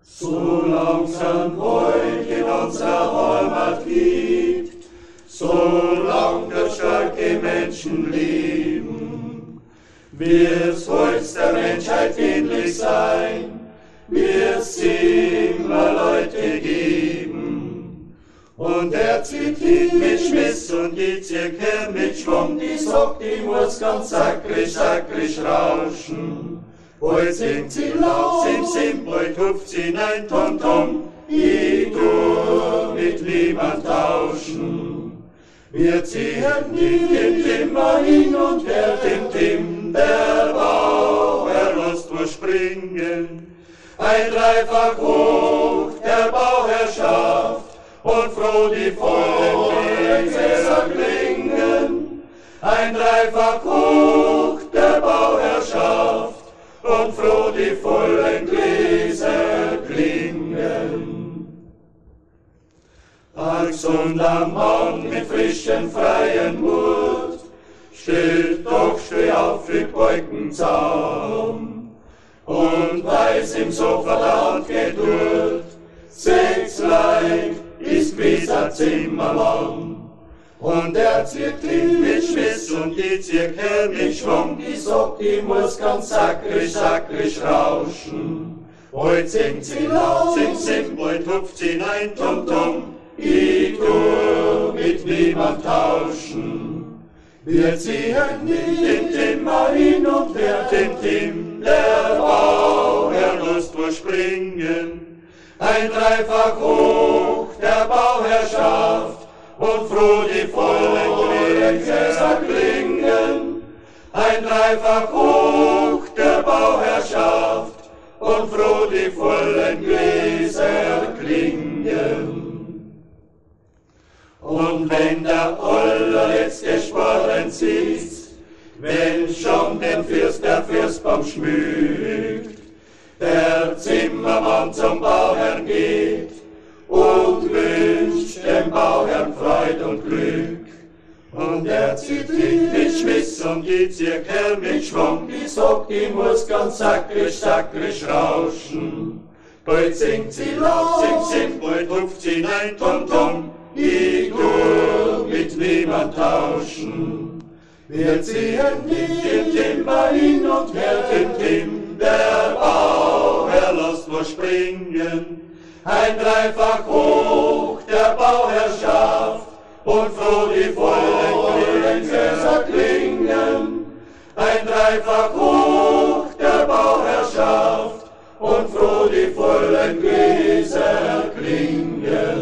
So langsam heut in unserer Heimat gibt, so lang der starke Menschen leben, wird's heut's der Menschheit ähnlich sein, wird's immer Leute geben. Und er zieht hin mit Schmiss und die zieht her mit Schwung, die sagt, die muss ganz sackrig rauschen. Heut singt sie laut, sim, heut hupft sie nein, tom, ich tu mit niemand tauschen. Wir ziehen die Timmer hin und her, Tim, der Bauer lässt springen. Ein dreifach hoch der Bauherrschaft und froh die vollen Gläser klingen. Ein dreifach hoch der Bauherrschaft und froh die vollen Gläser klingen. Als Sonntagmorgen mit frischen freien Mut steht doch steh auf für Beugen zaum und weiß im Sofa der Hand geduld, 6 Leib ist dieser Zimmermann. Und er zieht hin mit Schmiss und die zieht her mit Schwung, die sagt, die muss ganz sackrig rauschen. Heut singt sie laut, sim, heut hupft sie nein, tom, ich tu mit niemand tauschen. Wir ziehen den Timmer hin und her, Tim, der Bauherr lust springen. Ein dreifach hoch der Bauherrschaft und froh die vollen Gläser klingen. Ein dreifach hoch der Bauherrschaft und froh die vollen Gläser klingen. Und wenn der allerletzte Sporn sitzt, wenn schon der Fürstbaum schmückt, der Zimmermann zum Bauherrn geht und wünscht dem Bauherrn Freud und Glück. Und er zieht hin mit Schmiss und die zieht her mit Schwung, die sagt, die muss ganz sackrig rauschen. Bald singt sie laut, sim, bald hupft sie nein, tom, ich tu mit niemand tauschen. Wir ziehen den Timmer hin und her, Tim, der Bauherr lässt springen. Ein dreifach hoch der Bauherrschaft und froh die vollen Gläser klingen. Ein dreifach hoch der Bauherrschaft und froh die vollen Gläser klingen.